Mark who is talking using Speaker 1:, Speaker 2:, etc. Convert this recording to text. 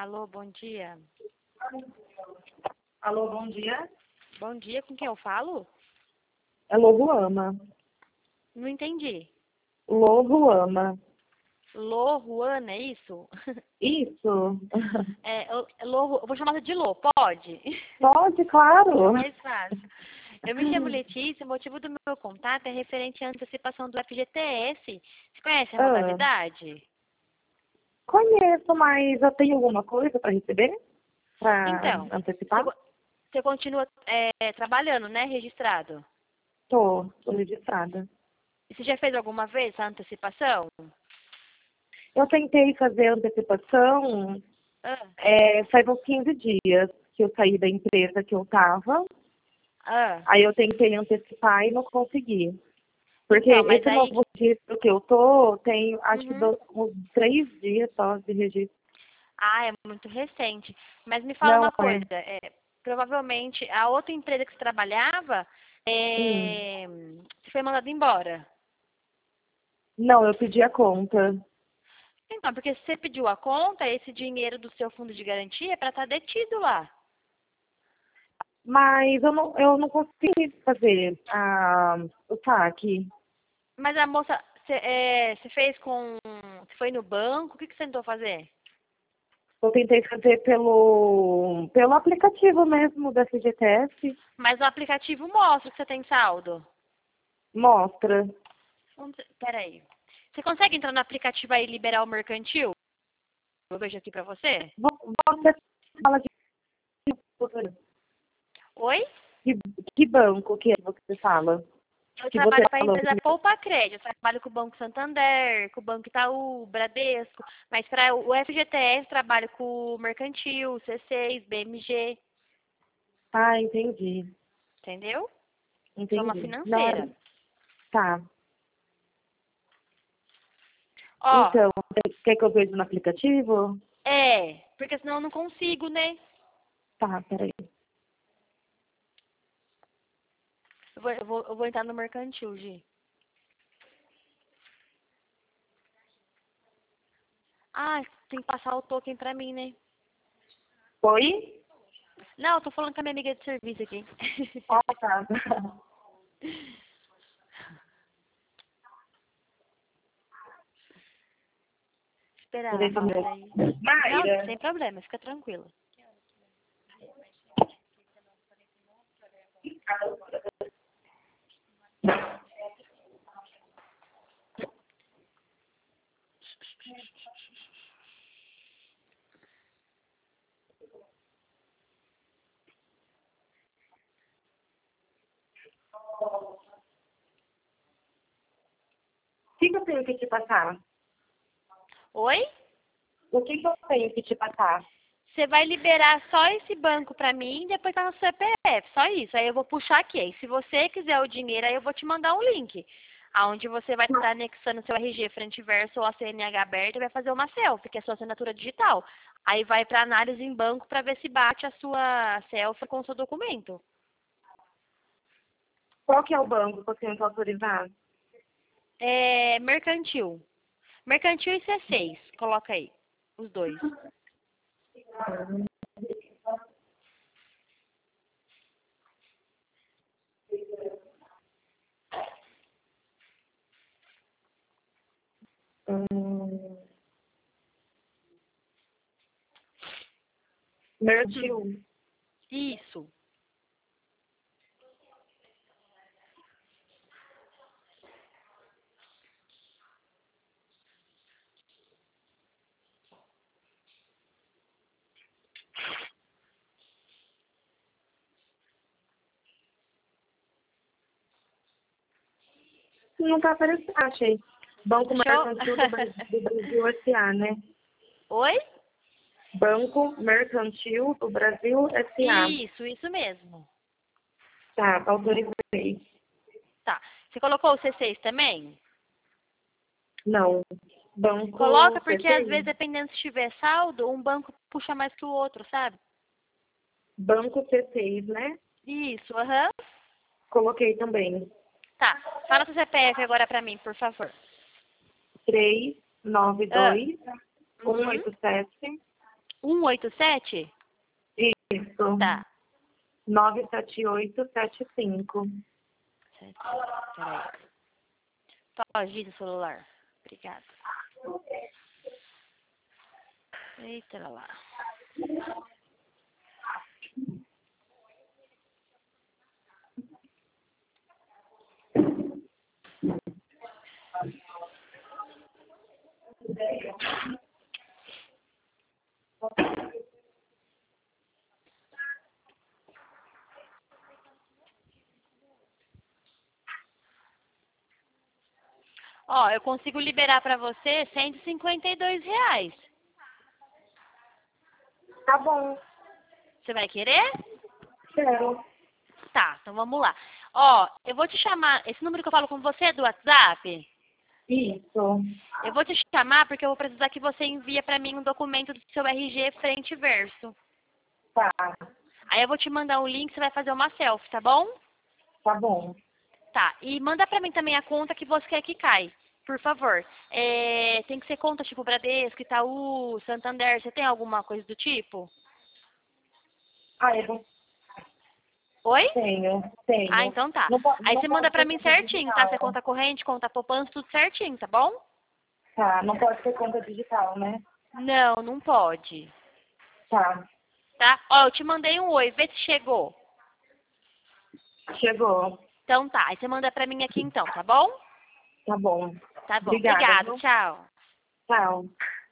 Speaker 1: Alô, bom dia.
Speaker 2: Alô, bom dia.
Speaker 1: Bom dia, com quem eu falo?
Speaker 2: É Loruama.
Speaker 1: Não entendi.
Speaker 2: Loruama.
Speaker 1: Lô, Ruana, é isso?
Speaker 2: Isso.
Speaker 1: Eu vou chamar você de Lô, pode?
Speaker 2: Pode, claro.
Speaker 1: É mais fácil. Eu me chamo Letícia, o motivo do meu contato é referente à antecipação do FGTS. Você conhece a
Speaker 2: Ah,
Speaker 1: modalidade?
Speaker 2: conheço, mas eu tenho alguma coisa para receber? Para
Speaker 1: Então, você,
Speaker 2: antecipar?
Speaker 1: co- você continua trabalhando, né, registrado?
Speaker 2: Tô registrada.
Speaker 1: E você já fez alguma vez a antecipação?
Speaker 2: Eu tentei fazer antecipação
Speaker 1: Ah,
Speaker 2: faz uns 15 dias que eu saí da empresa que eu estava.
Speaker 1: ah.
Speaker 2: Aí eu tentei antecipar e não consegui. Porque
Speaker 1: Então, mas
Speaker 2: esse
Speaker 1: aí...
Speaker 2: novo registro que eu tô, tem acho que
Speaker 1: Uhum.
Speaker 2: uns 3 dias só de registro.
Speaker 1: Ah, é muito recente. Mas me fala
Speaker 2: Não
Speaker 1: uma
Speaker 2: é.
Speaker 1: coisa, provavelmente a outra empresa que você trabalhava,
Speaker 2: Hum.
Speaker 1: você foi mandada embora.
Speaker 2: Não, eu pedi a conta.
Speaker 1: Então, porque se você pediu a conta, esse dinheiro do seu fundo de garantia é para estar detido lá.
Speaker 2: Mas eu não consegui fazer o saque.
Speaker 1: Mas a moça, você fez com. Você foi no banco? O que você tentou fazer?
Speaker 2: Eu tentei fazer pelo aplicativo mesmo da FGTS.
Speaker 1: Mas o aplicativo mostra que você tem saldo.
Speaker 2: Mostra.
Speaker 1: Peraí. Você consegue entrar no aplicativo aí e liberar o mercantil? Eu vejo aqui pra você.
Speaker 2: Você fala
Speaker 1: Oi?
Speaker 2: de que banco que é que você fala?
Speaker 1: Eu
Speaker 2: Que você
Speaker 1: trabalho para a
Speaker 2: falou
Speaker 1: empresa Poupa Crédito. Eu trabalho com o Banco Santander, com o Banco Itaú, Bradesco. Mas para o FGTS, trabalho com o Mercantil, C6, BMG.
Speaker 2: Ah, entendi.
Speaker 1: Entendeu? Sou uma
Speaker 2: Entendi. Não,
Speaker 1: financeira.
Speaker 2: tá.
Speaker 1: Ó,
Speaker 2: Então, quer que eu veja no aplicativo?
Speaker 1: porque senão eu não consigo, né?
Speaker 2: Tá, peraí.
Speaker 1: Eu vou entrar no Mercantil, Gi. Ah, tem que passar o token pra mim, né?
Speaker 2: Oi?
Speaker 1: Não, eu tô falando com a minha amiga de serviço aqui.
Speaker 2: Ah, tá.
Speaker 1: Esperar ela
Speaker 2: Peraí,
Speaker 1: falar aí. Não,
Speaker 2: Mayra.
Speaker 1: sem problema, fica tranquila.
Speaker 2: O que eu tenho que te passar?
Speaker 1: Oi?
Speaker 2: O que eu tenho que te passar?
Speaker 1: Você vai liberar só esse banco pra mim e depois tá no CPF, só isso. Aí eu vou puxar aqui. Aí se você quiser o dinheiro, aí eu vou te mandar um link. Aonde você vai estar anexando seu RG frente e verso ou a CNH aberta e vai fazer uma selfie, que é a sua assinatura digital. Aí vai para análise em banco para ver se bate a sua selfie com o seu documento.
Speaker 2: Qual que é o banco que eu tenho que autorizar?
Speaker 1: É mercantil. Mercantil e C6. Coloca aí. Os dois.
Speaker 2: Hum, Mertil.
Speaker 1: Isso.
Speaker 2: Não tá aparecendo. Achei. Banco
Speaker 1: Achou?
Speaker 2: Mercantil do Brasil S.A., né?
Speaker 1: Oi?
Speaker 2: Banco Mercantil do Brasil S.A.
Speaker 1: Isso mesmo.
Speaker 2: Tá, autorizei.
Speaker 1: Tá. Você colocou o C6 também?
Speaker 2: Não. Banco
Speaker 1: Coloca porque às vezes,
Speaker 2: C6?
Speaker 1: dependendo se tiver saldo, um banco puxa mais que o outro, sabe?
Speaker 2: Banco C6, né?
Speaker 1: Isso, aham.
Speaker 2: Coloquei também.
Speaker 1: Tá. Fala seu CPF agora pra mim, por favor.
Speaker 2: Três nove
Speaker 1: Ah.
Speaker 2: dois um
Speaker 1: Uhum.
Speaker 2: oito sete
Speaker 1: 187?
Speaker 2: Isso.
Speaker 1: Tá.
Speaker 2: 97875.
Speaker 1: Peraí. Agita o celular. Obrigada. Eita lá. Ó, eu consigo liberar pra você R$ 152.
Speaker 2: Tá bom.
Speaker 1: Você vai querer?
Speaker 2: Quero.
Speaker 1: Tá, então vamos lá. Ó, eu vou te chamar. Esse número que eu falo com você é do WhatsApp?
Speaker 2: Isso.
Speaker 1: Eu vou te chamar porque eu vou precisar que você envie pra mim um documento do seu RG frente e verso.
Speaker 2: Tá.
Speaker 1: Aí eu vou te mandar um link, você vai fazer uma selfie, tá bom?
Speaker 2: Tá bom.
Speaker 1: Tá, e manda pra mim também a conta que você quer que cai, por favor. Tem que ser conta tipo Bradesco, Itaú, Santander, você tem alguma coisa do tipo?
Speaker 2: Ah, eu não
Speaker 1: Oi? Ah,
Speaker 2: tenho.
Speaker 1: então tá.
Speaker 2: Não,
Speaker 1: Aí
Speaker 2: não
Speaker 1: você manda
Speaker 2: pode
Speaker 1: pra
Speaker 2: ser
Speaker 1: mim
Speaker 2: conta
Speaker 1: certinho, tá? Você
Speaker 2: digital.
Speaker 1: conta corrente, conta poupança, tudo certinho, tá bom?
Speaker 2: Tá, não pode ser conta digital, né?
Speaker 1: Não, não pode.
Speaker 2: Tá.
Speaker 1: Tá? Ó, eu te mandei um oi, vê se chegou.
Speaker 2: Chegou.
Speaker 1: Então tá, aí você manda pra mim aqui então, tá bom?
Speaker 2: Tá bom.
Speaker 1: Tá bom,
Speaker 2: Obrigada,
Speaker 1: obrigada,
Speaker 2: viu?
Speaker 1: tchau.
Speaker 2: Tchau.